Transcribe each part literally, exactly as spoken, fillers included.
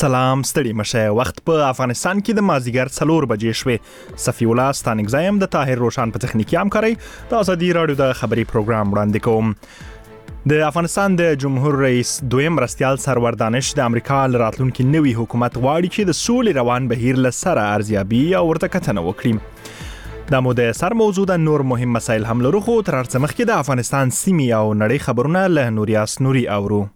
سلام ستړي مشه. وخت په افغانستان کې د مازیګر څلور بجې شوې. صفی الله ستانګ زایم د طاهر روشان په تخنیکی همکاري د ازادي رادیو د خبري پروګرام وړاندې کوم. د افغانستان د جمهور رئیس دویم مرستیال سرور دانش د امریکا راتلونکي نوي حکومت غواړي چې د سولې روان بهیر له سره ارزیابي او ورته کتنه وکړي. دا مو د سر موضوع د نور مهم مسایل هم لرو، خو تر هر څه مخکې د افغانستان سیمې او نړۍ خبرونه له نوریاس نوري اورو.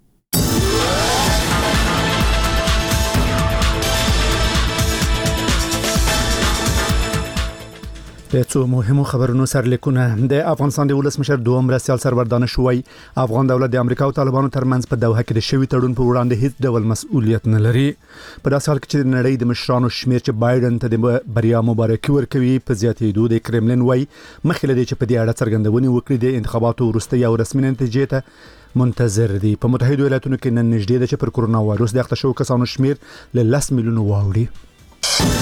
د څو مهمو خبرونو سرلیکونه. د افغانستان د ولسمشر دوم مرستیال سرور دانش وایي افغان دولت د امریکا او طالبانو ترمنځ په دوحه کې د شوي تړون په وړاندې هیڅ ډول مسؤلیت نه لري. په داسې حال کې چې د نړۍ د مشرانو شمیر چې بایدن ته د بریا مبارکي ورکوي په زیاتېدو، د کرملین وایي مخکې له دې چې په دې اړه څرګندونې وکړي د انتخاباتو وروستۍ او رسمي نتیجې ته منتظر دي. په متحده ایالاتونو کې نن نږدې ده چې پر کورونا وایروس د اخته شوو کسانو شمیر له لس میلیونو واوړي.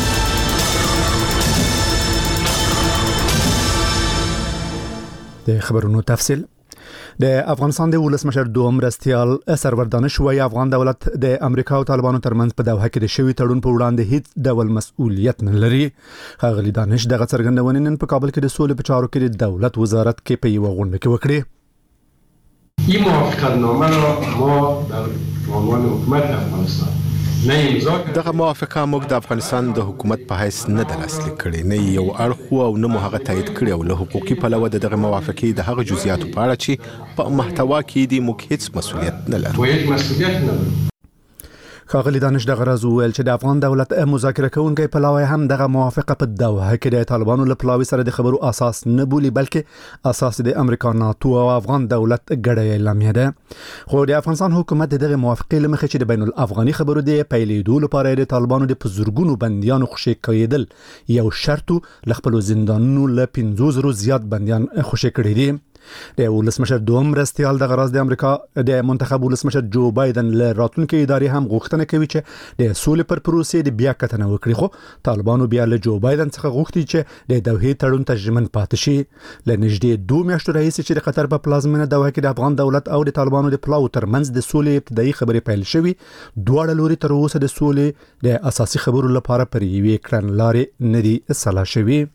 د خبرونو تفصیل. د افغانستان د ولسمشر دوم مرستیال سرور دانش وایي افغان دولت د امریکا او طالبانو ترمنځ په دوحه کې د شوي تړون په وړاندې هیڅ ډول مسؤلیت نه لري. ښاغلي دانش دغه څرګندونې نن په کابل کې د سولې په چارو کې د دولت وزارت کې په یوه غونډه کې وکړې. این موافقتنامه را ما در عنوان حکومت افغانستان دغه موافقه موږ د افغانستان د حکومت په حیث نه د لاسلیک کړي، نه یو اړخ او نه مو هغه تایید کړی او له حقوقي پلوه د دغه موافقې د هغه جزئیاتو په اړه چې په محتوا کې دي موږ هیڅ مسؤلیت نه لرو. هیڅ مسؤلیت نه لرو. ښاغلي دانش دغه راز وویل چې د افغان دولت مذاکره کوونکی پلاوی هم دغه موافقه په دوحه کې د طالبانو له پلاوي سره د خبرو اساس نه بولي، بلکې اساس د امریکا، ناتو او افغان دولت ګډه اعلامیه ده. خو د افغانستان حکومت دغه موافقې له مخې چې د بین الافغاني خبرو د پیلېدو لپاره د طالبانو د بزرګونو بنديانو خوشي کېدل یو شرط له خپل زندانونو له پنځوس زره زیات بنديان خوشي کړي دي. د ولسمشر دوم مرستیال د غراز د امریکا د منتخب ولسمشر جو بایدن له راتلونکي ادارې هم غوښتنه کوي چې د سولې پر پروسې د بیا کتنه وکړي، خو طالبانو بیا له جو بایدن څخه غوښتي چې د دوحې تړون ته ژمن پاتې شي. له نږدې دوه میاشتو راهیسې چې د قطر په پلازمینه دوحه کې د افغان دولت او د طالبانو د پلاو ترمنځ د سولې ابتدایي خبرې پیل شوي، دواړه لوري تر اوسه د سولې د اساسي خبرو لپاره پر یوې کړنلارې نه دي سلا شوي.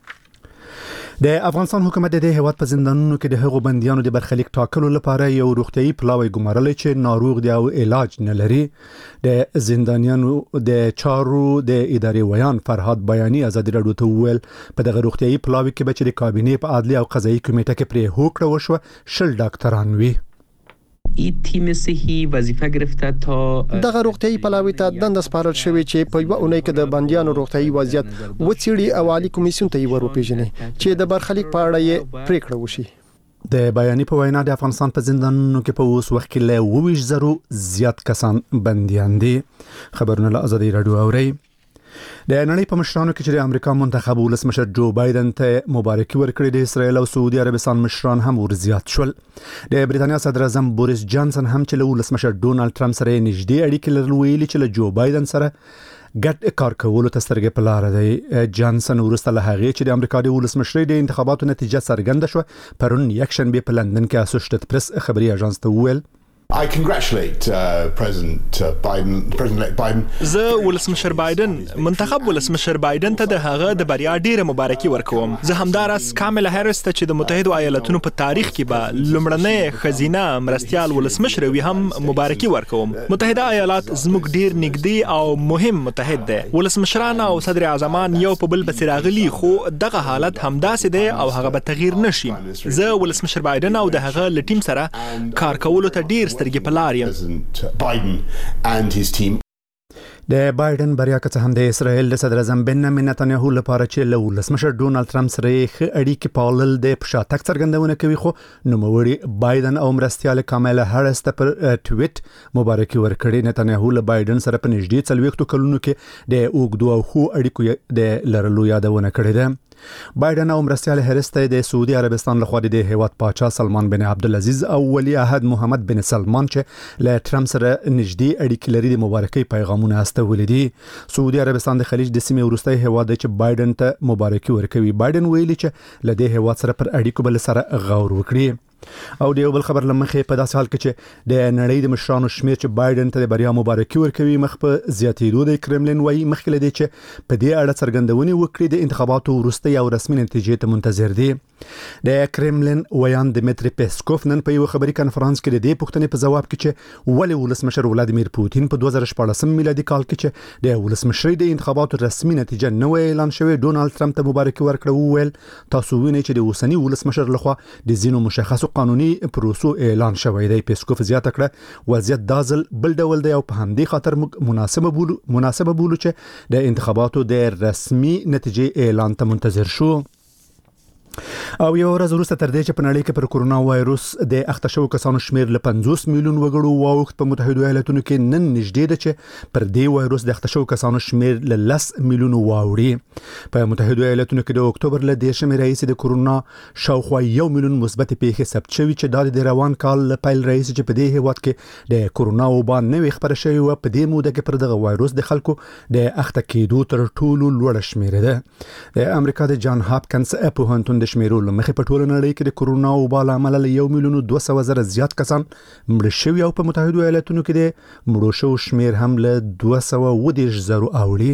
د افغانستان حکومت د هیواد په زندانونو کې د هغو بنديانو د برخلیک ټاکلو لپاره یو روغتيایي پلاوی ګمارلی چې ناروغ دي او علاج نه لري. د زندانیانو د چارو د ادارې ویان فرهاد بیانی ازادي رادیو ته وویل په دغه روغتيایي پلاوی کې به چې د کابینې په عدلي او قضایي کمیټه کې پرې هوکړه وشوه شل ډاکټران وي. این تیم صحی وظیفه گرفته تا دغه روغتیايي پلاوی ته دنده سپارل شوې چې په یو اونۍ کې د بنديانو روغتیايي وضعیت وڅېړي او عالی کمیسیون ته یې وروپېژني چې د برخلیک په اړه یې پریکړه وشي. د بیانې په وینا د افغانستان په زندانونو کې په اوس وخت کې له اووه ویشت زرو زیات کسان بنديان دي. خبرونه له ازادي رادیو اوري. د نړۍ په مشرانو کې چې د امریکا منتخب ولسمشر جو بایدن ته مبارکي ورکړي، د اسرائیل او سعودي عربستان مشران هم ورزیات شول. د بریتانیا صدر اعظم بوریس جانسن هم چې له ولسمشر ډونالد ټرمپ سره نږدې اړیکې لرل ویلي چې له جو بایدن سره ګډ کار کولو ته سترګې په لاره دی. جانسن وروسته له هغې چې د امریکا د ولسمشرۍ د انتخاباتو نتیجه څرګنده شوه پرون یکشنبه په لندن کې اسوسییټډ پریس خبري اژانس ته وویل I congratulate uh, President uh, Biden, President-elect Biden. زه ولسمشر بایدن منتخب ولسمشر بایدن ته د هغه د بریا ډیره مبارکي ورکوم. زه همدارس کاملا هریس ته چې د متحده ایالاتونو په تاریخ کې به لومړنۍ خزینه مرستیال ولسمشر وي هم مبارکي ورکوم. متحده ایالات زموږ ډیر نږدې او مهم متحد دی. ولسمشران او صدر اعظمان یو په بل پسې راغلي، خو دغه حالت همداسې دی او هغه به تغییر نشي. زه ولسمشر بایدن او د هغه له ټیم سره کار کولو ته ډیر د بایدن بریا که څه هم د اسرائیل د صدر اعظم بنیامین نتنیاهو لپاره چې له ولسمشر ډونالد ټرمپ سره ښه اړیکې پالل د پشاتک څرګندونه کوي، خو نوموړي بایدن او مرستیال کاملا هریس ته پر ټویټ مبارکي ورکړي. نتنیاهو له بایدن سره په نږدې څلوېښتو کلونو کې د اوږدو او ښو اړیکو د لرلو یادونه کړې ده. بایدن او مرستیال هریس ته د سعودي عربستان لخوا د هیواد پاچا سلمان بن عبدالعزیز او ولی عهد محمد بن سلمان چې له ټرمپ سره نږدې اړیکې لري د مبارکۍ پیغامونه استولي دي. سعودي عربستان د خلیج د سیمې وروستی هیواد دی چې بایدن ته مبارکي ورکوي. بایدن ویلي چې له دې هیواد سره پر اړیکو بل سره غور وکړي. او د یو بل خبر لمخې په داسې حال کې چې د نړۍ د مشرانو شمیر چې بایدن ته د بریا مبارکي ورکوي مخ په زیاتېدو د کرملین وایي مخکې لدی چې په دې اړه څرګندونې وکړي د انتخاباتو وروسته یو رسمي نتیجې ته منتظر دي. د کرملین ویان دمیتری پیسکوف نن په یو خبري کانفرنس کې د دې پوښتنې په جواب کې چې ولې ولسمشر ولادیمیر پوتین په دوه زره شپاړسم میلادي کال کې چې د ولسمشرۍ د انتخاباتو رسمي نتیجه نه اعلان شوې ډونالد ټرمپ ته مبارکي ورکړه وویل تاسو وینئ چې د اوسني ولسمشر لخوا د ځینو مشخصو قانوني پروسو اعلان شوی دی. پیسکوف زیاته کړه وضعیت دازل بل ډول دی او په همدې خاطر موږ مناسبه بولو مناسبه بولو چې د انتخاباتو د رسمي نتیجې اعلان ته منتظر شو. او یو ورځ وروسته تر دې چې په نړۍ کې پر کورونا وایروس د اخته شوو کسانو شمیر له پنځوس میلیون وګړو واوښت په متحده ایالاتونو کې نن نږدې ده چې پر دې وایروس د اخته شوو کسانو شمیر له لس میلیون واوړي. په متحده ایالاتونو کې د اکتوبر له دیرشمې راهیسې د کورونا شاوخوا یو میلیون مثبت پیښې ثبت شوي چې د روان کال له پیل راهیسې چې په دې هیواد کې د کورونا وبا نوې خبره شوې وه په دې موده کې پر دغه وایروس د خلکو د اخته کېدو تر ټولو لوړه شمیره ده. د امریکا د جان هاپکنس پوهنتون د شمیرو لمخې په ټوله نړۍ کې د کورونا وبا له امله له یو میلیون دوه سوه زره زیات کسان مړه شوي او په متحده ایالاتونو کې د مړو شوو شمیر هم له دوه سوه اووه دېرش زرو اوړي.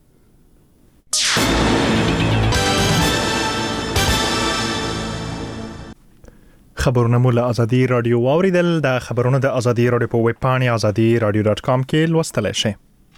خبرونه مو له ازادي رادیو واوریدل. د خبرونو د ازادي رادیو په ویب پاڼه ازادي رادیو ډاټ کام کې لوستلی شئ.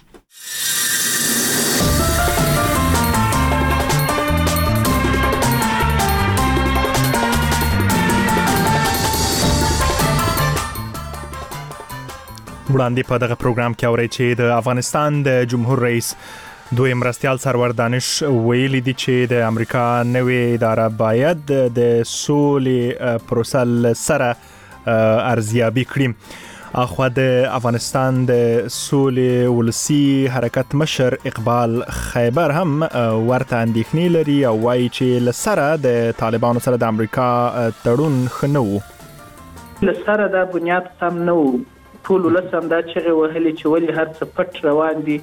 وړاندې په دغه پروګرام کې اورئ چې د افغانستان د جمهور رئیس دویم مرستیال سرور دانش ویلي دي چې د امریکا نوې اداره باید د سولې پروسه سره ارزیابي کړي. اخوا د افغانستان د سولې ولسی حرکت مشر اقبال خیبر هم ورته اندېښنې لري او وایي چې لسره د طالبانو سره د امریکا تړون ښه نه و. لسره د بنیاد سم نه و. ټول ولسم دا چغې وهلې چې ولې هر څه پټ روان دي.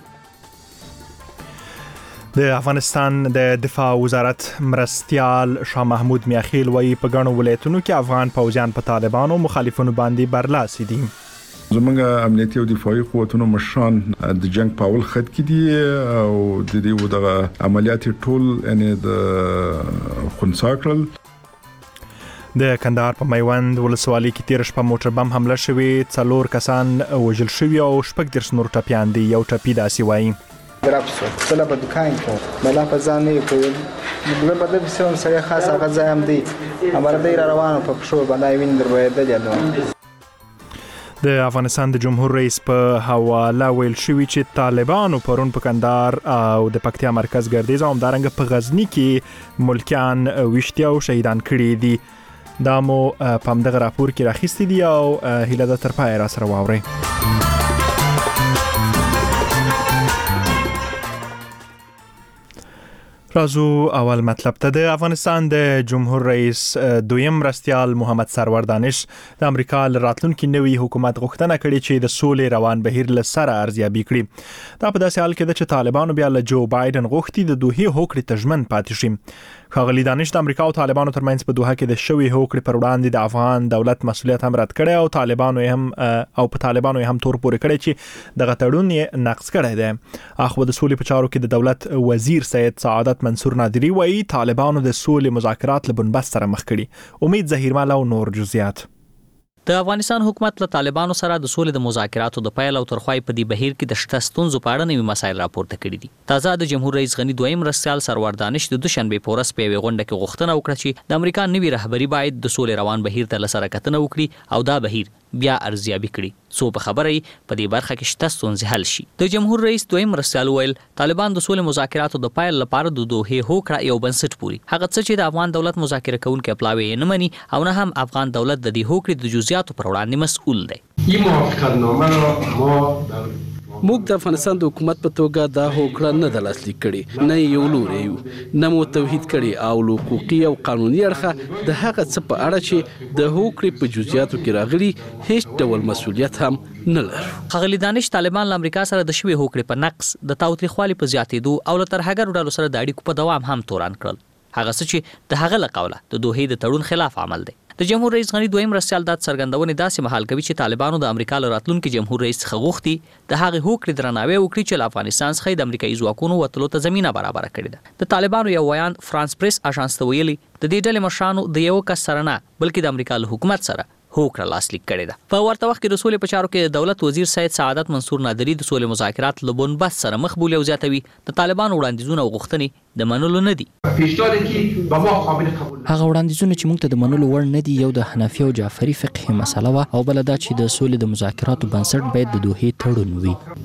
د افغانستان د دفاع وزارت مرستیال شاه محمود میاخیل وایي په ګڼو ولایتونو کې افغان پوځیان په طالبانو مخالفینو باندې برلاسي دي. زمونږ امنیتي او دفاعي قوتونو مشران د جنگ په اول خط کې دي او د دې دغه عملیات ټول یعنی د خنثی کړل. د کندهار په میوند ولسوالۍ کې تیر شپه موټر بم حمله شوې، څلور کسان وژل شوي او شپږ دېرش نور ټپیان دي. یو ټپي داسې وایي: درپسو سره په دکان کې بلا په ځان نه کوي دغه په دې څه سره خاصه غزا هم دي امر دی روانو په پښو باندې وین دروي د د افغانستان د جمهور رئیس په حواله ویل شوی چې طالبانو پرون په کندهار او د پکتیا مرکز ګردیز او همدارنګه په غزنی کې ملکیان وشتیا او شهیدان کړي دي. دا مو په همدغه راپور کې راخیستي دي او هیله ده تر پایه را سره واورئ. راځو اول مطلب ته. د افغانستان د جمهور رئیس دویم مرستیال محمد سرور دانش د امریکا له راتلونکي نوي حکومت غوښتنه کړې چې د سولې روان بهیر له سره ارزیابي کړي. دا په داسې حال کې ده چې طالبانو بیا له جو بایدن غوښتي د دوحې هوکړې ته ژمن پاتې شي. ښاغلي دانش د امریکا او طالبانو ترمنځ په دوحه کې د شوې هوکړې پر وړاندې د افغان دولت مسؤلیت هم رد کړی او طالبانو هم او په طالبانو هم تور پورې کړی چې دغه تړون یې نقض کړی دی. اخو د سولې په چارو کې د دولت وزیر سید سعادت منصور نادری وایي طالبانو د سولې مذاکرات له بنبست سره مخ کړي. امید ظهیرمل او نور جزئیات. د افغانستان حکومت له طالبانو سره د سولې د مذاکراتو د پیل او ترخوای په دی بهیر کې د شته ستونزو په اړه نوي مسایل راپورته کړي دي. تازه د جمهور رئیس غنی دویم مرستیال سرور دانش د دوشنبه په ورځ په یوه غونډه کې غوښتنه وکړه چې د امریکا نوي رهبری باید د سولې روان بهیر ته لسره کتنه وکړي او دا بهیر بیا ارزیابي کړي څو په خبره په دې برخه کې شته ستونزې حل شي. د جمهور رئیس دویم مرستیال ویل طالبان د سولې مذاکراتو د پیل لپاره د دوحې هوکړه یو بنسټ پوري هغه څه چې د افغان دولت مذاکره کوونکي پلاوی نه مني او نه هم افغان دولت د دې هوکړې د جزئیاتو پر وړاندې مسؤل دی. این موافقتنامه را ما در موږ د افغانستان د حکومت په توګه دا هوکړه نه د لاسلیک کړې، نه یو لوري یو نه مو توحید کړي او له حقوقي او قانوني اړخه د هغه څه په اړه چې د هوکړې په جزئیاتو کې راغلي هیڅ ډول مسؤلیت هم نه لرو. ښاغلي دانش طالبان له امریکا سره د شوې هوکړې په نقص د تاوتریخوالي په زیاتېدو او له ترهګرو ډلو سره د اړیکو په دوام هم تورن کړل. هغه څه چې د هغه له قوله د دوحې د تړون خلاف عمل دی. د جمهور رئیس غنی دویم مرستیال د څرګندونې داسې مهال کوي چې طالبانو د امریکا له راتلونکي جمهور رئیس څخه غوښتي د هغې هوکړې درناوی وکړي چې له افغانستان څخه د امریکایي ځواکونو وتلو ته زمینه برابره کړې ده. د طالبانو یو ویان فرانس پریس اژانس ته ویلي د دې ډلې مشرانو د یو کس سره نه بلکې د امریکا له حکومت سره هوکړه لاسلیک کړې ده. په ورته وخت کې د سولې په چارو کې د دولت وزیر سید سعادت منصور نادری د سولې مذاکرات له بنبست سره مخ بولي او زیاتوي د طالبانو وړاندیزونه او غوښتنې د منلو نه دي. هغه وړاندیزونه چې موږ ته د منلو وړ نه دي، یو د حنفي او جعفري فقهي مسله وه او بل دا چې د سولې د مذاکراتو بنسټ باید د دوحې تړون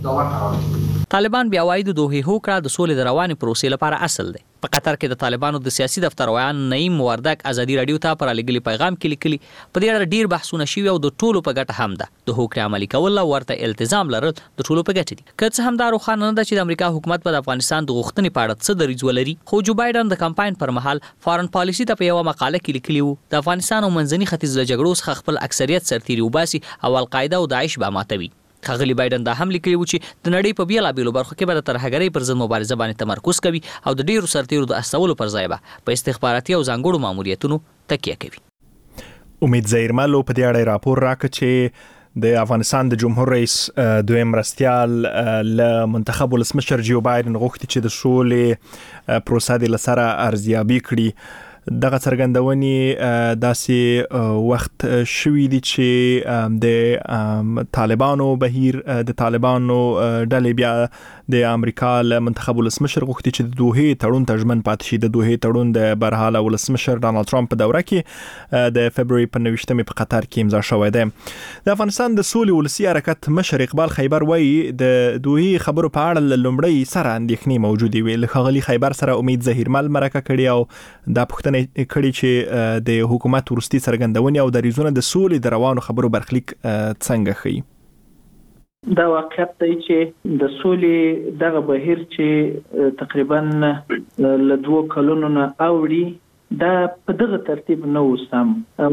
وي. طالبان بیا وايي د دوحې هوکړه د سولې د روانې پروسې لپاره اصل دی. په قطر کې د طالبانو د سیاسي دفتر ویان نعیم وردک ازادي رادیو ته پر لګلي پیغام کې لیکلي په دې اړه ډیر بحثونه شوي او د ټولو په ګټه هم ده. د هوکړې عملي کول او ورته التزام لرل د ټولو په ګټه دي. که څه هم دا روښانه نه ده چې د امریکا حکومت په افغانستان د غوښتنې په اړه څه دریځ ولري، خو جو بایدن د کمپاین پر مهال فارن پالیسي ته په یوه مقاله کې لیکلي وو د افغانستان او منځني ختیځ له جګړو څخه خپل اکثریت سرتیري وباسي او القاعده او داعش به ماتوي. ښاغلي بایدن دا هم لیکلي و چې د نړۍ په بیلابیلو برخو کې به د ترهګرۍ پر ضد مبارزه باندې تمرکز کوي او د ډیرو سرتیرو د استولو پر ځای به په استخباراتي او ځانګړو ماموریتونو تکیه کوي. امید زیرملو په دې اړه راپور راکړ چې د افغانستان د جمهور رئیس دویم مرستیال له منتخب ولسمشر جو بایدن غوښتي چې د سولې پروسه د لسره ارزیابي کړي. دغه څرګندونې داسې وخت شوي دي چې د طالبانو بهیر د طالبانو ډلې بیا د امریکا له منتخب ولسمشر غوښتي چې د دوحې تړون ته ژمن پاتې شي. د دوحې تړون د برحاله ولسمشر ډانلډ ټرمپ په دوره کې د فبروري په نویشتمې په قطر کې امضا شوی دی. د افغانستان د سولې ولسي حرکت مشر اقبال خیبر وایي د دوحې خبرو په اړه له لومړۍ سره اندېښنې موجودې وي. له ښاغلي خیبر سره امید زهیرمل مرکه کړې او دا پوښتنه کړي چې د حکومت وروستي څرګندونې او دریځونه د سولې د روانو خبرو برخلیک څنګه ښیي. دا واقعیت دی چې د سولې دغه بهیر چې تقریبا له دوه کلونو نه اوړي دا په دغه ترتیب نه و سم او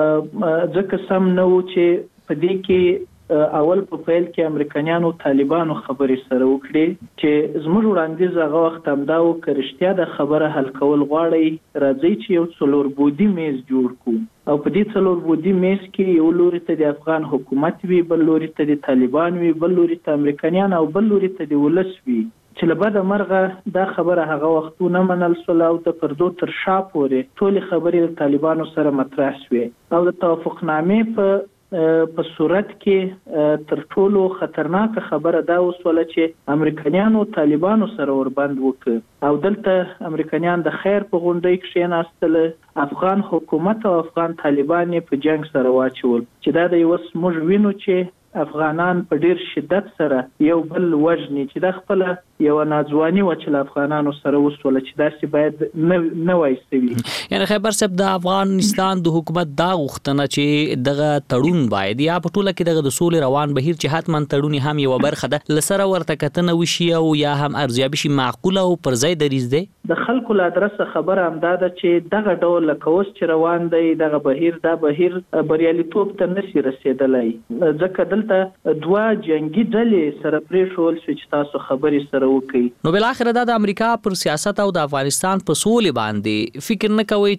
ځکه سم نه و چې په دې کې اول په پیل کې امریکایانو طالبانو خبرې سره وکړي چې زموږ وړاندیز هغه وخت همدا و که رښتیا د خبره حل کول غواړئ راځئ چې یو څلور بعدي میز جوړ کړو او په دې څلور بعدي میز کې یو لوري ته د افغان حکومت وي، بل لوري ته د طالبان وي، بل لوري ته امریکایان او بل لوري ته د ولس وي چې له بده مرغه دا خبره هغه وختونه منل سوله او د پردو تر شا پورې ټولې خبرې د طالبانو سره مطرح شوې او د توافقنامې په په صورت کې تر ټولو خطرناکه خبره دا وسوله چې امریکایانو طالبانو سره وربند وکړ او دلته امریکایان د خیر په غونډۍ کې کېناستل، افغان حکومت او افغان طالبان په جنگ سره واچول چې دا د یو موږ وینو چې افغانان په ډیر شدت سره یو بل وژني چې د خپل یو ناځواني و چې افغانانو سره وسوله چې داسې باید نه وای سوي. یعنی خیبر صاحب د افغانستان د حکومت دا غوښتنه چې دغه تړون باید یا په ټوله کې دغه د سولې روان بهیر چې حتما تړون هم یو برخه ده لسره ورته کتنه وشي او یا هم ارزیابي شي معقوله او پر ځای دریځ دی. د خلکو له ادرسه خبره هم دا ده چې دغه ډول لکه اوس چې روان دی دغه بهیر دا بهیر بریالیتوب ته نشي رسېدلی ځکه دلته دوه جنگي ډلې سره پرېښول شو چې تاسو خبرې سره وکړئ. نو بالاخره دا د امریکا پر سیاست او د افغانستان په سولې باندې فکر نه کوي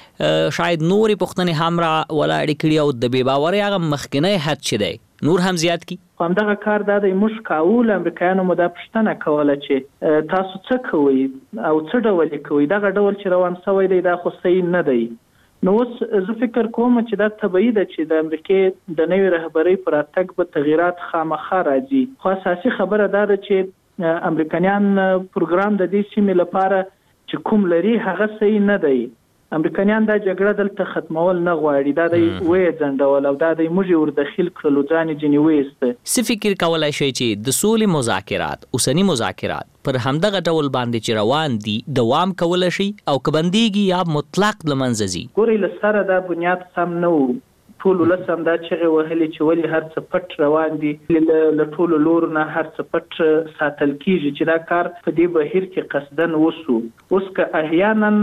چې شاید نورې پوښتنې هم را ولاړې کړي او د بې باورۍ هغه مخکینی حد چې دی نور هم زیات کی. همدغه کار دا د موږ کاول امریکایانو مو دا پوښتنه کوله چې تاسو څه کوئ او څه ډول کوئ، دغه ډول چې روان شوی دی دا خو صحیح نه دی. نو اوس زه فکر کوم چې دا طبیعي ده چې د امریکای د نوې رهبرۍ پر راتګ به تغیرات خامخا راځي، خو اساسي خبره دا ده چې امریکایان پروګرام د دې سیمې لپاره چې کوم لري هغه صحیح نه دی. امریکایان دا جګړه دلته ختمول نه غواړي، دا د وې ځنډول او دا د موږ وردخیل کړلو ځان جنې وېسته. څه فکر کولای شي چې د سولې مذاکرات اوسنی مذاکرات پر همدغه ډول باندې چې روان دي دوام کولای شي او کبندېږي یا مطلق لمنځه ځي؟ ګورئ له سره دا بنیاد سم نه و، ټول ولسم دا چغې وهلې چې ولې هر څه پټ روان دي، له ټولو لورو نه هر څه پټ ساتل کیږي چې دا کار په دې بهیر کې قصدن وسو. اوس که احیانا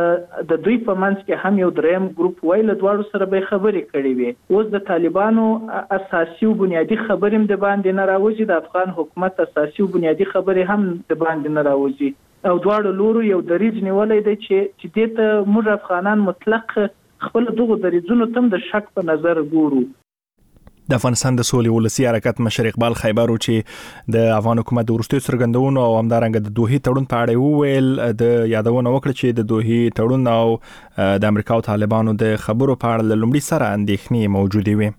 د دوی په منځ کې هم یو دریم ګروپ وای له دواړو سره به خبرې کړې وي، اوس د طالبانو اساسي او بنیادی خبرې هم د باندې نه راوځي، د افغان حکومت اساسي او بنیادی خبرې هم د باندې نه راوځي او دواړو لورو یو دریځ نیولای دی چې چې دې ته موږ افغانان مطلق خپل دغه دریځونو تم د شک په نظر ګورو. د افغانستان د سولې ولسی حرکت مشر اقبال خیبر چې د افغان حکومت د ورستي څرګندونو او همدارنګه د دوحې تړون په اړه وویل د یادونه وکړه چې د دوحې تړون او د امریکا او طالبانو د خبرو په اړه لومړی سره اندېښنې موجودې وي.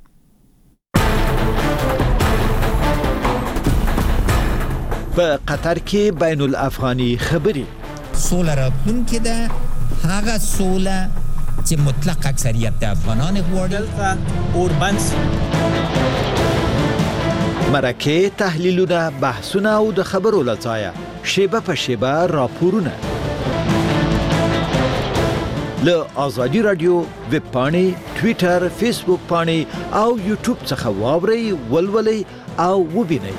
په قطر کې بین الافغاني خبرې سوله راتلونکې ده هغه سوله چې مطلق اکثریت د افغانان غواړي اوربنس مرکه تحلیلونه بحثونه او د خبرو لځایه شیبه په شیبه راپورونه له آزادی رادیو ویب پاڼې ټوئیټر فیسبوک پاڼې او یوټیوب څخه واورئ ولولئ او وبینئ.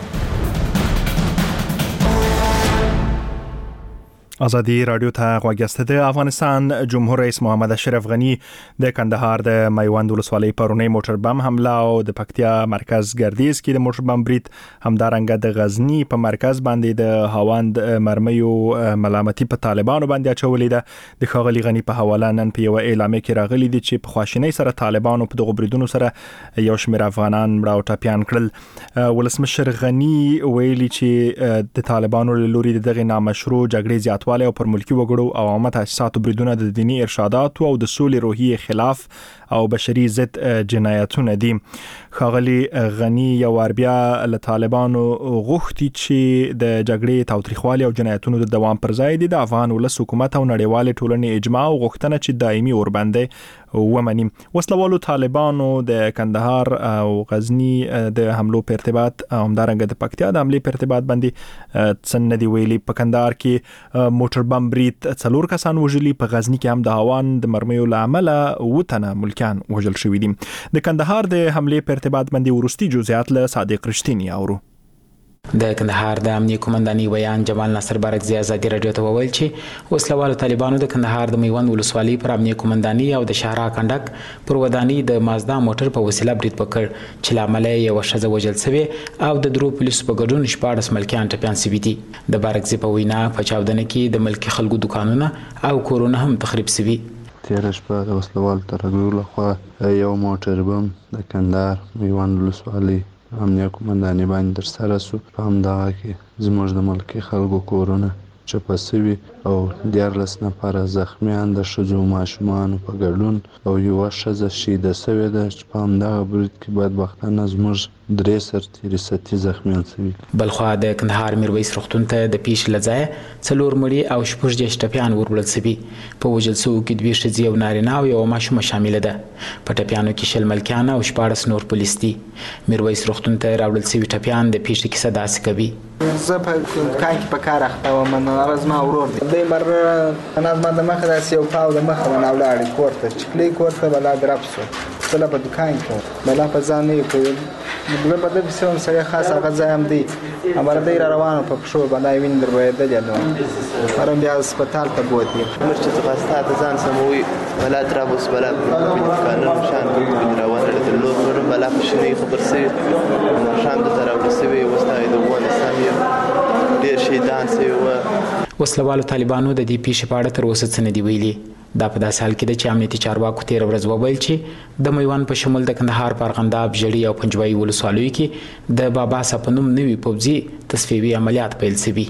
آزادی رادیو ته غوږ یاست. د افغانستان جمهور رئیس محمد اشرف غنی د کندهار د میوند ولسوالۍ پرونی موټر بم حمله او د پکتیا مرکز ګردیز کې د موټر بم برید همدارنګه د غزنی په مرکز باندې د هاوند مرمیو ملامتي په طالبانو باندې اچولې ده. د ښاغلي غنی په حواله نن په یو اعلامیه کې راغلي دي چې په خواشینۍ سره طالبانو په دغه بریدونو سره یو شمېر افغانان مړه او ټپیان کړل. ولسمشر غنی ویلي چې د طالبانو له لوري دغه نامشروع جګړې زیاتوالی او پر ملکی وګړو او عامه تاسیساتو بریدونه د دینی ارشادات او د سولې روحیې خلاف او بشري ضد جنایتونه دي. ښاغلي غنی یو ور بیا له طالبانو غوښتي چې د جګړې تاوتریخوالي او جنایتونو د دوام پر ځای دي د افغان ولس حکومت او نړیوال ټولنې اجماع او غوښتنه چې دایمي اوربندې ومني. وسلوالو طالبانو د کندهار او غزنی د حملو په ارتباط همدارنګه د پکتیا د حملې په ارتباط باندې څنګه دی ویلي. په کندهار کې موټر بم برید څلور کسان وژلي، په غزنی کې هم د هاوان د مرمیو له امله وتنه ملکیان وژل شوي دي. د کندهار د حملې په ارتباط باندې ورستي جزئیات له صادق رښتینی اورو. د کندهار د امنیه قومندانۍ ویان جمال ناصر بارکزی ازادي رادیو ته وویل چې وسلوالو طالبانو د کندهار د میوند ولسوالۍ پر امنیه قومندانۍ او د شهرا کنډک پر ودانۍ د مازدا موټر په وسیله برید وکړ چې له امله یو ښځه وژل شوې او د درو پولیسو په ګډون شپاړس ملکیان ټپیان شوي دي. د بارکزی په وینا په چاودنه کې د ملکي خلکو دکانونه او کورونه هم تخریب شوي. تیره شپه د وسلوالو ترهګرو لخوا یو موټر بم د کندهار میوند ولسوالۍ امنیه قومندانۍ باندې ترسره شو. په همدغه کې زموږ د ملکي خلکو کورونه چپه شوي او دیارلس نفره زخمیان د ښځو او ماشومانو په ګډون او یوه ښځه شهیده شوې ده چې په همدغه برید کې بدبختانه زموږ درې سرتیري سطحي زخمیان شوي. بلخوا د کندهار میرویس روغتون ته د پیښې له ځایه څلور مړي او شپږ دېرش ټپیان وروړل شوي. په وژل شوو کې دوې ښځې یو نارینه او یوه ماشومه شامله ده. په ټپیانو کې شل ملکیان او شپاړس نور پولیس دي. میرویس روغتون ته راوړل شوي ټپیان د پیښې کیسه داسې کوي. زه په دکان کې په کار اخته وم، هغه زما ورور دی. دوی مره انا زما د مخه داسې یو پاو د مخه ونه ولاړې کور ته چې کلی کور ته بلا درب شو. بله په دکان کې بلا په ځان نه کوي زه په دې پسې وم سړی خاص هغه ځای هم دی هماره دی را روانو په پښو بلا یې وینې در بهېدلې نو هر بیا هسپتال ته بوتلې. موږ چې ځغاسته د ځان سموي بلا درب اوس بلا قانون شان کوي روانه درلود نور بلا په شنې خبر سي شام د تراوړ سوي وستای د افغانستان یو ډېر شهیدان سوي و. وسلوالو طالبانو د دې پیښې په اړه تر اوسه څه نه دي ویلي. دا په داسې حال کې ده چې امنیتي چارواکو تېره ورځ وویل چې د میوند په شمول د کندهار په ارغنداب، ژړۍ او پنجوایي ولسوالیو کې د بابا صاحب په نوم نوي پوځي تصفیوي عملیات پیل شوي.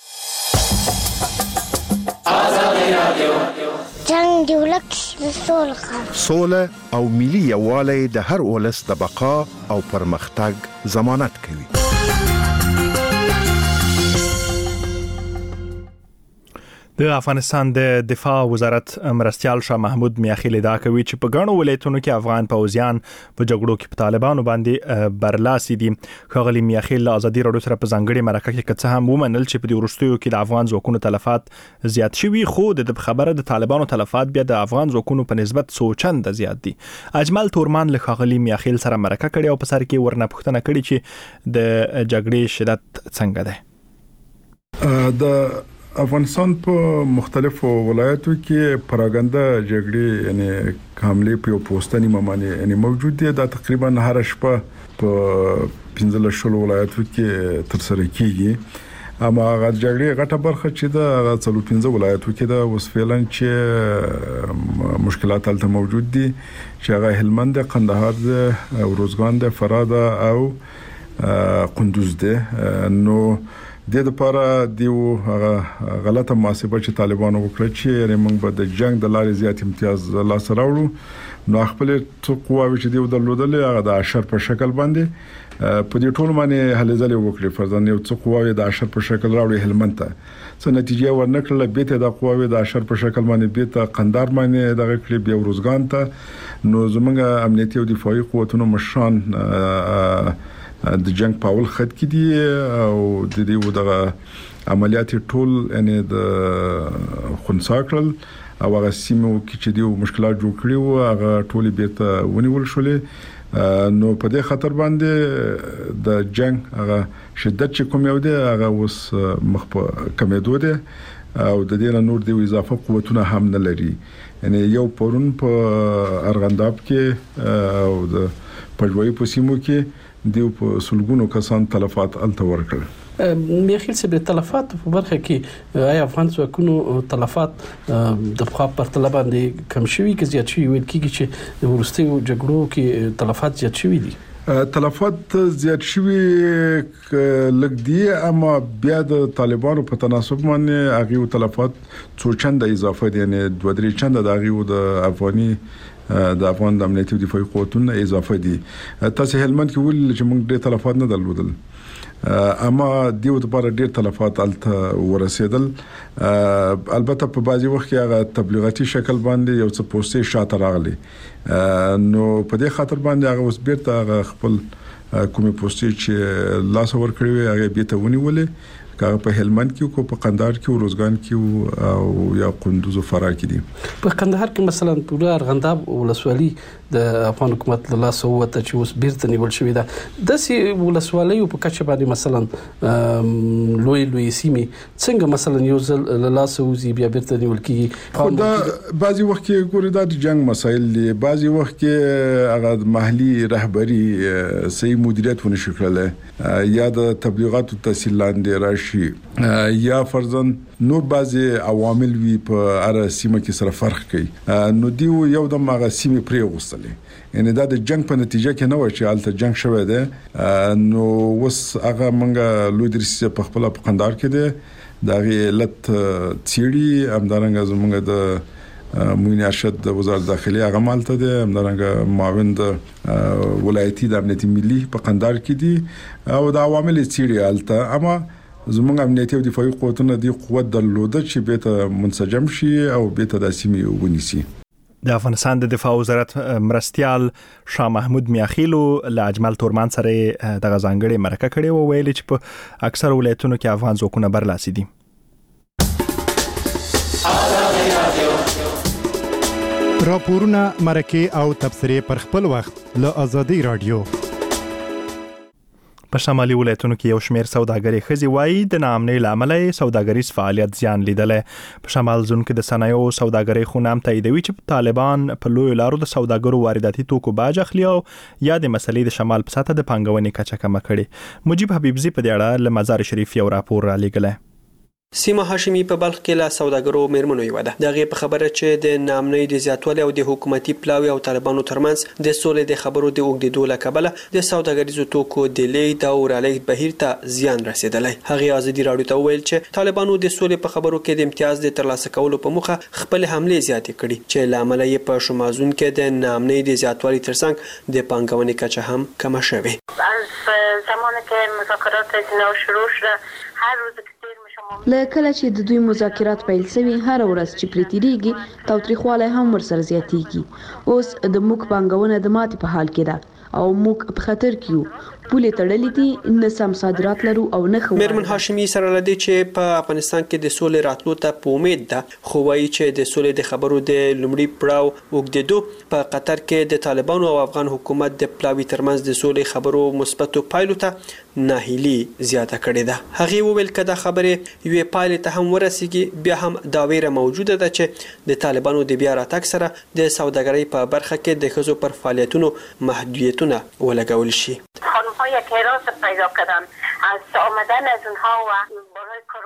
جنګ د ولس د سولې سوله او ملي یووالی د هر ولس د بقا او پرمختګ ضمانت کوي. د افغانستان د دفاع وزارت مرستیال شاه محمود میاخیل ادعا کوي چې په ګڼو ولایتونو کې افغان پوځیان په جګړو کې په طالبانو باندې برلاسي دي. ښاغلي میاخیل له ازادي راډیو سره په ځانګړې مرکه کې که څه هم ومنل چې په دې وروستیو کې د افغان ځواکونو تلفات زیات شوي، خو د خبره د طالبانو تلفات بیا د افغان ځواکونو په نسبت څو چنده زیات دي. اجمل تورمان له ښاغلي میاخیل سره مرکه کړې او په سر کې ورنه پوښتنه کړې چې د جګړې شدت څنګه ده. د افغانستان په مختلفو ولایتو کې پراګنده جګړې یعنی حملې په یو پوسټنی معنی یعنی موجود دي. دا تقریبا هر شپه په پنځه لس ولایتو کې تر سره کیږي. اما هغه جګړې غټه برخه چې د څلور پنځه ولایتو کې د اوس فعلا چې مشکلات هلته موجود دي چې هغه هلمند، قندهار او روزګان د فراه او قندوز ده. نو د لپاره دیو غلطه محاسبه چې طالبانو وکړه چې موږ به د جنگ د لارې زیات امتیاز لا سره وړو، نو خپل څو قواوی چې دیو درلودل هغه د اشر په شکل باندې په دې ټول باندې هلې ځلې وکړي. فرضاً یو څو قواوی د اشر په شکل راوړي هلمند ته، څه نتیجه ورنکړه، به ته د قواوی د اشر په شکل باندې به ته قندهار باندې دغه کړي، بیا روزګان ته. نو زمونږ امنیتي او دفاعي قوتونو مشان د جنگ په اول خط کې دي او د دې ودغه عملیات ټول یعنی د خنثی کړل او هغه سیمو کې چې دی مشکلات جوړ کړي وو هغه ټول بیرته ونیول شولې. نو په دې خطر باندې د جنگ هغه شدت چې کوم یو دی هغه اوس مخ په کمیدو دی او د دې نور دی اضافه قوتونه هم نه لري. یعنی یو پرون په ارغنداب کې او د پجوي په سیمو کې دیو په سلګونو کسان تلفات الته ورکړل. میخیل سي به تلفات په برخه کې آیا افغان ځواکونو تلفات د خوا پر طلب باندې کم شوي کې زیات شوي ویل کېږي چې ورستیو جګړو کې تلفات زیات شوي دي؟ تلفات زیات شوي لګ دي، اما بیا د طالبانو په تناسب باندې هغه تلفات څو چنده اضافه دي، یعنی دوه درې چنده د هغه د افغاني د افغان د امنیتي او دفاعي قوتونو اضافه دي. تاسو هلمند کې ول چې موږ ډېر تلفات نه درلودل، اما دیو لپاره ډېر تلفات الته ورسېدل. البته په بعضي وخت کې هغه تبلیغاتي شکل باندې یو څه پوسټي شاته راغلي، نو په دې خاطر باندې هغه اوس بیرته خپل کومي پوسټي چې لاس ور کړی هغه بیرته ونیولې، کله په هلمند کې کو په قندهار کې او روزګان کې او یا قندوز او فراه کې دي. په قندهار کې مثلا پورا ارغنداب ولسوالي د افغان حکومت له لاسه وته چې اوس بیرته نیول شوې ده. د سی ولسوالۍ په کچه باندې مثلا لوی لوی سیمې څنګه مثلا یو ځل له لاسه وزي بیا بیرته نیول کیږي؟ خو دا بعضي وخت کې ګوري دا د جنگ مسایل دي، بعضي وخت کې هغه محلي رهبری صحیح مدیریت ونه شکړل یا د تبلیغاتو تحصیل لاندې راشي یا فرضاً نور بعضي عوامل وی په اره سیمه کې سره فرق کوي. نو دیو یو د ماغه سیمه پرې وغوستلې، یعنی دا د جنگ په نتیجه کې نه و چې الته جنگ شوه ده. نو وس هغه منګه لوی درسي په خپل په قندهار کې ده دا غي لت تیری همدارنګه زمونږ د موین ارشد د وزارت داخلي هغه مالته ده، همدارنګه معاون د ولایتي د امنیتي ملي په قندهار کې دي او د عوامل تیری الته. اما زمونږ امنیتي او دفاعي قوتونه دی قوت درلوده چې به ته منسجم شي او به ته د سیمې ونیسي. د افغانستان د دفاع وزارت مرستيال شاه محمود میاخیلو له اجمل تورمان سره د غزانګړې مرکه کړې او ویل چې په اکثر ولایتونو کې افغان ځواکونه برلاسي دي. راپورونه مرکه او تبصرې پر خپل وخت له ازادي رادیو. په شمالي ولایتونو کې یو شمېر سوداګري خزي وایي د ناامنۍ لامل سوداګریز فعالیت زیان لیدل. په شمال زون کې د صنایعو سوداګري خونام تاییدوي چې طالبان په لوی لارو د سوداګرو وارداتي توکو باج اخلي او یا د مسلې د شمال په ساته د پنګونې کچه کم کړي. مجيب حبيبزي په دې اړه له مزار شریف یو راپور را لېږلی. سیمه هاشمي په بلخ کې لا سوداګرو میرمنو یو ده دغه په خبره چې د نامنۍ د زیاتوالي او د حکومتي پلاوی او طالبانو ترمنځ د سولې د خبرو د اوګدېدو لکبله د سوداګریزو توکو د لیږد او رالېږد بهیر ته زیان رسیدلی. هغه ازادي راډیو ته ویل چې طالبانو د سولې په خبرو کې د امتیاز د ترلاسه کولو په مخه خپل حمله زیاتې کړي چې لامل یې په شمازون کې د نامنۍ د زیاتوالي ترڅنګ د پنګونې کچه هم کم شوه. از زمانی که مذاکرات جنو شروع شد هر روز له کله چې د دوی مذاکرات پیل شوي هر ورځ چې پرې تیریږي تاوتریخوالی هم ورسره زیاتیږي. اوس د موږ پانګونه د ماتې په حال کې ده او موږ په خطر کې یو. پولې تړلې دي، نه سم صادرات لرو او نه خو. میرمن هاشمي سره لدی چې په افغانستان کې د سولې راتلو ته په امید ده، خو وایي چې د سولې د خبرو د لومړي پړاو وګدېدو په قطر کې د طالبانو او افغان حکومت د پلاوی ترمنځ د سولې خبرو مثبتو پایلو ته ناهیلي زیاته کړې ده. هغه وویل کده خبره یوې پایلې ته هم ورسیږي بیا هم دا ویره موجوده ده چې د طالبانو د بیا راتګ سره د سوداګرۍ په برخه کې د ښځو پر فعالیتونو محدودیتونه ولګول شي. خانم‌ها یک حراس پیدا کردن از آمدن از اونها و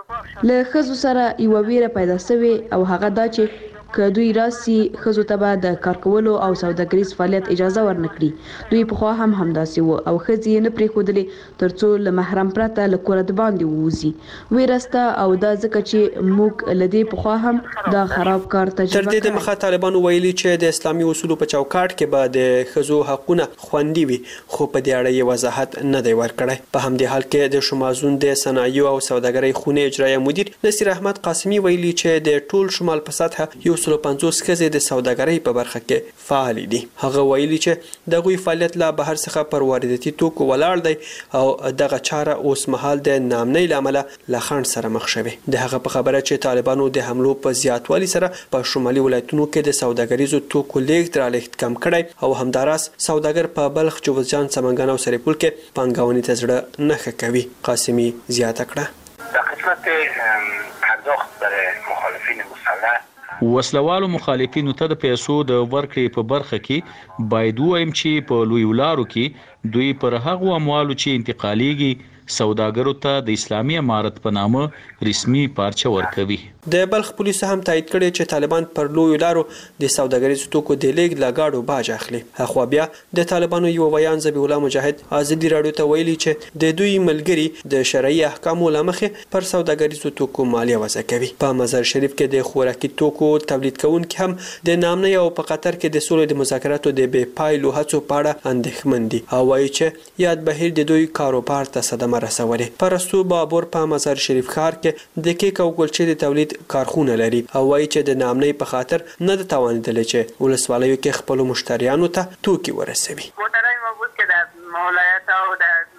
له ښځو سره یوه ویره پیدا سوې او هغه دا چې که دوی راسي ښځو ته به د کار کولو او سوداګریز فعالیت اجازه ورنکړي. دوی پخوا هم همداسې وو او ښځې یې نه پرېښودلې تر څو له محرم پرته له کوره د باندې ووځي. ویره سته او دا ځکه چې موږ له دې پخوا هم دا خراب کار تجربه تر دې دمخه طالبانو ویلي چې د اسلامي اصولو په چوکاټ کې به د ښځو حقونه خوندي وي، خو په دې اړه یې وضاحت نه دی ورکړی. په همدې حال کې د شمازون د صنایعو او سوداګرۍ خونې اجرایه مدیر نصیر احمد قاسمي ویلي چې د ټول شمال په سطحه یو سل پنځوس ښځې د سوداګرۍ په برخه کې فعال دي. هغه ویلي چې دغوی فعالیت له بهر څخه پر وارداتي توکو ولاړ دی او دغه چاره اوس مهال د نامنۍ له امله له خنډ سره مخ شوې. د هغه په خبره چې طالبانو د حملو په زیاتوالي سره په شمالي ولایتونو کې د سوداګریزو توکو لیږد رالېږد کم کړی او همداراز سوداګر په بلخ، جوزجان، سمنګان او سرپل کې پانګونې ته زړه نه ښه کوي. قاسمي زیاته کړه در قسمت پرداخت برای مخالفین مسلح وسلوالو مخالفینو ته د پیسو د ورکړې په برخه کې باید وایم چې په لوی ولارو کې دوی پر هغو اموالو چې انتقالیږي سوداګرو ته د اسلامي امارت په نامه رسمي پارچه ورکوي. د بلخ پولیسو هم تایید کړی چې طالبان پر لوی لارو د سوداګریزو توکو د لیږد له ګاډو باج اخلي. اخوا بیا د طالبانو یو ویان ذبیح الله مجاهد ازادي راډیو ته ویلي چې د دوی ملګري د شرعي احکامو له مخې پر سوداګریزو توکو مالیه وضع کوي. په مزار شریف کې د خوراکي توکو تولید کوونکي هم د نامنۍ او په قطر کې د سولې د مذاکراتو د بې پایلو هڅو په اړه اندېښمن دي او وایي چې یاد بهیر د دوی کاروبار ته صدمه رسولې. پرستو بابور په مزار شریف ښار کې د کیک او ګلچې د تولید کارخونه لري او وایي چې د نامنۍ په خاطر نه د توانیدلې چې ولسوالیو کې خپل مشتریانو ته توکي ورسوي. مدرای ما بود که در ولایت ها و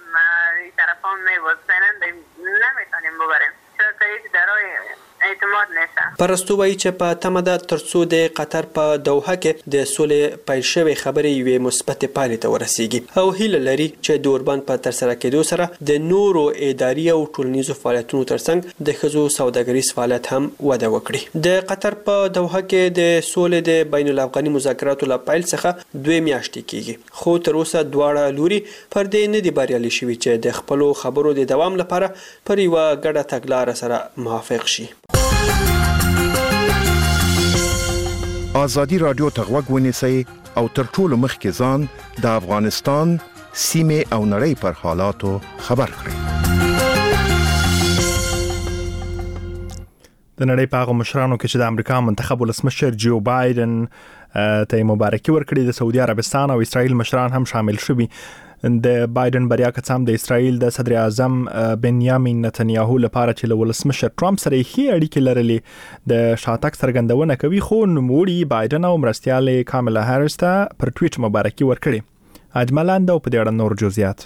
در طرفان می‌وزنند نمیتونیم ببریم چرا که درای اعتماد نشه. پرستو وایي چې په تمه ده ترڅو د قطر په دوحه کې د سولې پیل شوې خبرې یوې مثبتې پایلې ته ورسیږي او هیله لري چې د اوربند په ترسره کېدو سره د نورو اداري او ټولنیزو فعالیتونو ترڅنګ د ښځو سوداګریز فعالیت هم وده وکړي. د قطر په دوحه کې د سولې د بین الافغاني مذاکراتو له پیل څخه دوه میاشتې کېږي، خو تر اوسه دواړه لوري پر دې نه دي بریالي شوي چې د خپلو خبرو د دوام لپاره پر یوه ګډه تګلاره سره موافق شي. آزادی رادیو ته غوږ ونیسئ او تر ټولو مخکې ځان د افغانستان سیمې او نړۍ پر حالاتو خبر کړئ. د نړۍ په هغو مشرانو کې چې د امریکا منتخب ولسمشر جو بایدن ته مبارکي ورکړي د سعودي عربستان او اسرائیل مشران هم شامل شوي. د بایدن بریا که څه هم د اسرائیل د صدر اعظم بنیامین نتنیاهو لپاره چې له ولسمشر ټرمپ سره ښې اړیکې لرلې د شاتګ څرګندونه کوي، خو نوموړي بایدن او مرستیالې کاملا هاریس ته پر ټویټ مبارکي ورکړي. اجملاند او په دې اړه نور جزئیات.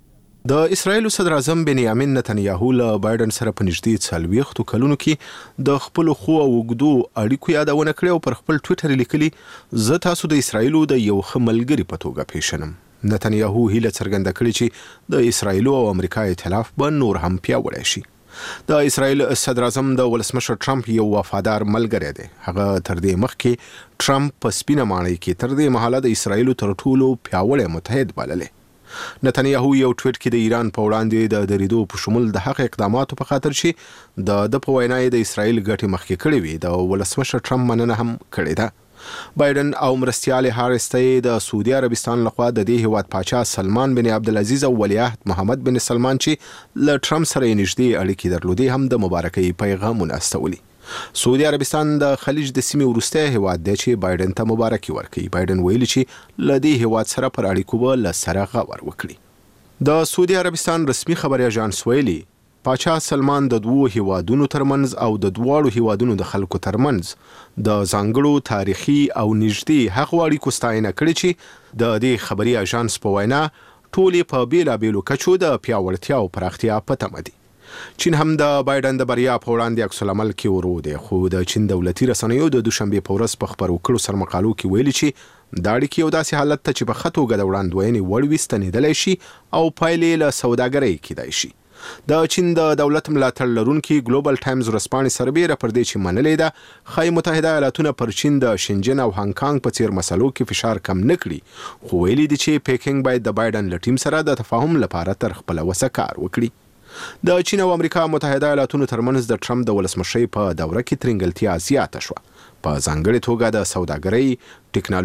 د اسرائیل صدر اعظم بنیامین نتنیاهو له بایدن سره په نږدې څلوېښتو کلونو کې د خپل خو او اوږدو اړیکو یادونه کړې او پر خپل ټویټر لیکلي زه تاسو د اسرائیلو د یو ښه ملګري په توګه پیژنم. نتنیاهو هیله څرګنده کړې چې د اسرائیل او امریکا ائتلاف به نور هم پیاوړی شي. د اسرائیل صدر اعظم د ولسمشر ټرمپ یو وفادار ملګری دی. هغه تر دې مخکې ټرمپ په سپینه ماڼۍ کې تر دې مهاله د اسرائیل تر ټولو پیاوړی متحد بللی. نتنیاهو یو ټویټ کې د ایران په وړاندې د دریدو په شمول د هغه اقداماتو په خاطر چې د د په وینا د اسرائیل ګټې مخکې کړې وي د ولسمشر ټرمپ مننه هم کړې ده. بایدن او مرستیال هاریس ته د سعودي عربستان لخوا د دې هیواد پاچا سلمان بن عبدالعزیز او ولیعهد محمد بن سلمان چې له ټرمپ سره نږدې اړیکې درلودې هم د مبارکۍ پیغامونه استولي. سعودي عربستان د خلیج د سیمې وروستی هیواد دی چې بایدن ته مبارکي ورکوي. بایدن ویلي چې له دې هیواد سره پر اړیکو به له سره غور وکړي. د سعودي عربستان رسمي خبري اژانس ویلي پاچا سلمان د دوو هیوادونو ترمنځ او د دواړو هیوادونو د خلکو ترمنځ د ځانګړو تاریخي او نږدې هغو اړیکو ستاینه کړې چې د دې خبري اژانس په وینا ټولې په بیلابیلو کچو د پیاوړتیا او پراختیا په تمه دي. چین هم د بایدن د بریا په وړاندې عکس العمل کې ورو دی، خو د چین دولتي رسنیو د دوشنبه په ورځ په خبرو کړو سرمقالو کې ویلي چې دا اړیکې یو داسې حالت ته چې په ښه توګه د وړاندوینې وړ وي ستنېدلی شي او پایلې له سوداګرۍ کیدای شي. د چین د دولت ملاتړ لرونکي ګلوبل ټایمز ورځپاڼې سربیره پر دې چې منلې ده ښایي متحده ایالاتونه پر چین د شنجن او هانګ کانګ په څیر مسلو کې فشار کم نه کړي، خو ویلي دي چې پیکینګ باید د بایدن له ټیم سره د تفاهم لپاره تر خپله وسه کار وکړي. د چین او امریکا متحده ایالاتونو ترمنځ د ټرمپ د ولسمشۍ په دوره کې ترنګلتیا زیاته شوه، په ځانګړې توګه د سوداګرۍ، ټکنالوژي